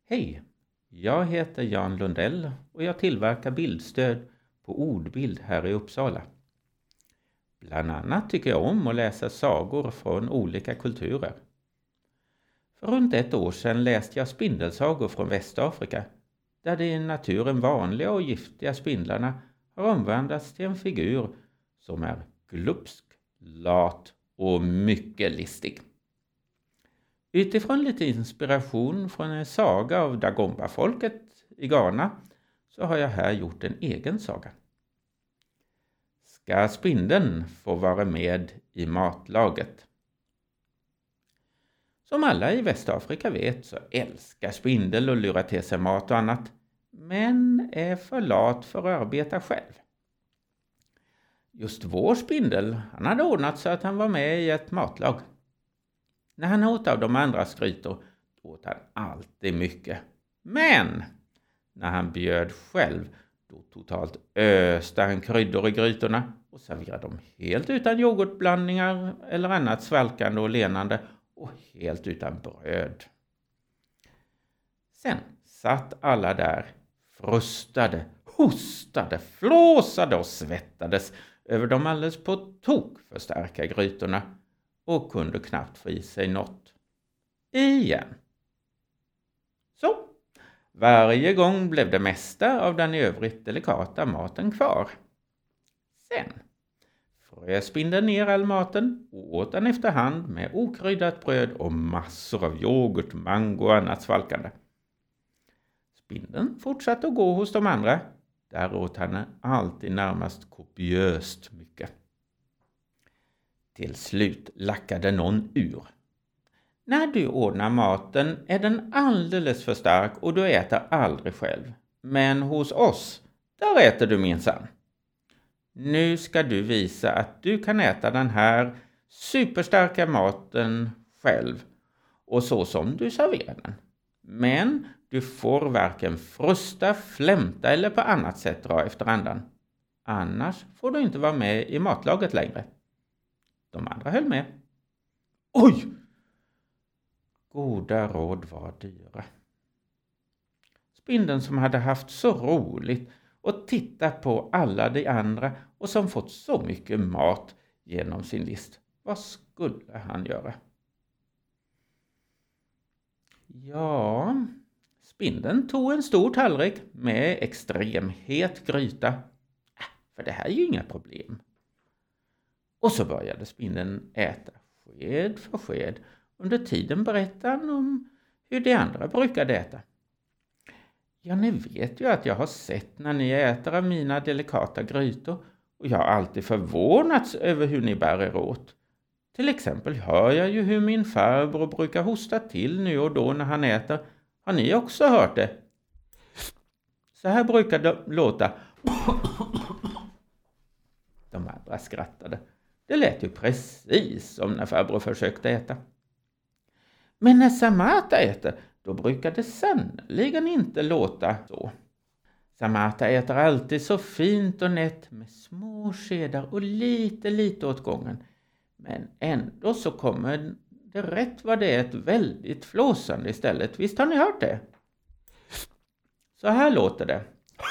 Hej, jag heter Jan Lundell och jag tillverkar bildstöd på Ordbild här i Uppsala. Bland annat tycker jag om att läsa sagor från olika kulturer. För runt ett år sedan läste jag spindelsagor från Västafrika, där de i naturen vanliga och giftiga spindlarna har omvandlats till en figur som är glupsk, lat och mycket listig. Utifrån lite inspiration från en saga av Dagomba-folket i Ghana så har jag här gjort en egen saga. Ska spindeln få vara med i matlaget? Som alla i Västafrika vet så älskar spindel att lura till sig mat och annat, men är för lat för att arbeta själv. Just vår spindel, han hade ordnat så att han var med i ett matlag. När han åt av de andras grytor åt han alltid mycket. Men när han bjöd själv då totalt öste han kryddor i grytorna och serverade dem helt utan yoghurtblandningar eller annat svalkande och lenande och helt utan bröd. Sen satt alla där, frustade, hostade, flåsade och svettades över de alldeles på tok för starka grytorna och kunde knappt få i sig något. Igen. Så, varje gång blev det mesta av den i övrigt delikata maten kvar. Sen frös spindeln ner all maten och åt den efterhand med okryddat bröd och massor av yoghurt, mango och annat svalkande. Spindeln fortsatte att gå hos de andra. Där åt han alltid närmast kopiöst mycket. Till slut lackade någon ur. När du ordnar maten är den alldeles för stark och du äter aldrig själv. Men hos oss, där äter du minsann. Nu ska du visa att du kan äta den här superstarka maten själv och så som du serverar den. Men du får varken frusta, flämta eller på annat sätt dra efter andan. Annars får du inte vara med i matlaget längre. De andra höll med. Oj! Goda råd var dyra. Spindeln som hade haft så roligt och tittat på alla de andra och som fått så mycket mat genom sin list. Vad skulle han göra? Ja, spindeln tog en stor tallrik med extremhet gryta. För det här är ju inga problem. Och så började spindeln äta sked för sked. Under tiden berättade han om hur de andra brukade äta. Ja, ni vet ju att jag har sett när ni äter av mina delikata grytor och jag har alltid förvånats över hur ni bär er åt. Till exempel hör jag ju hur min farbror brukar hosta till nu och då när han äter. Har ni också hört det? Så här brukar det låta. De andra skrattade. Det lät ju precis som när farbror försökte äta. Men när Samata äter, då brukar det sannoliken inte låta så. Samata äter alltid så fint och nätt med små skedar och lite åt gången. Men ändå så kommer det rätt vad det är ett väldigt flåsande istället. Visst har ni hört det? Så här låter det.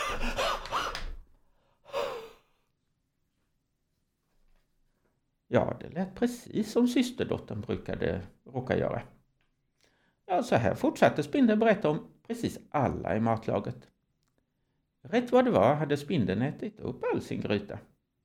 Ja, det lät precis som systerdottern brukade råka göra. Ja, så här fortsatte spindeln berätta om precis alla i matlaget. Rätt vad det var hade spindeln ätit upp all sin gryta.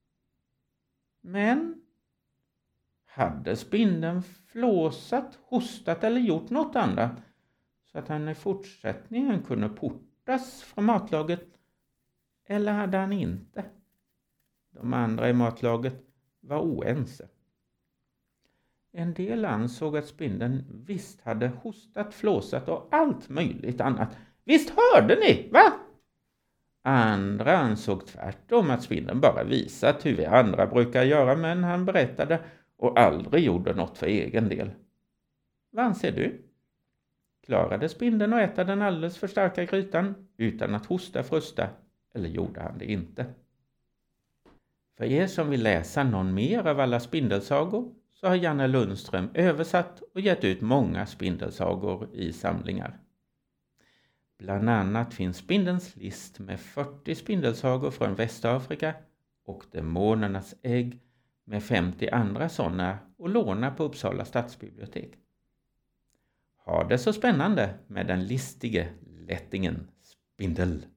Men hade spindeln flåsat, hostat eller gjort något annat så att han i fortsättningen kunde portas från matlaget? Eller hade han inte? De andra i matlaget var oense. En del ansåg att spindeln visst hade hostat, flåsat och allt möjligt annat. Visst hörde ni, va? Andra ansåg tvärtom att spindeln bara visat hur vi andra brukar göra, men han berättade och aldrig gjorde något för egen del. Vad anser du? Klarade spindeln att äta den alldeles för starka grytan utan att hosta, frusta, eller gjorde han det inte? För er som vill läsa någon mer av alla spindelsagor så har Janne Lundström översatt och gett ut många spindelsagor i samlingar. Bland annat finns Spindelns list med 40 spindelsagor från Västafrika och Demonernas ägg med 50 andra sådana att låna på Uppsala stadsbibliotek. Ha det så spännande med den listige lättingen Spindel!